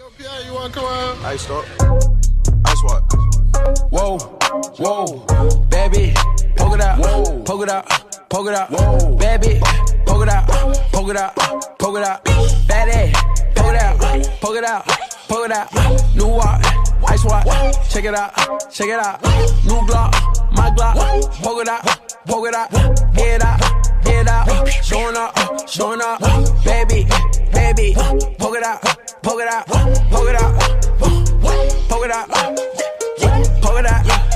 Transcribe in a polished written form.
Yeah, you wanna come on? Iced up. Ice what? Whoa, whoa, baby, poke it out, poke it out, poke it out, baby, poke it out, poke it out, poke it out, baby, poke it out, poke it out, poke it out, new watch, ice watch, check it out, new Glock, my Glock, poke it out, head out, showing up, baby, poke it out, poke it out, poke it out, poke it out, poke it out.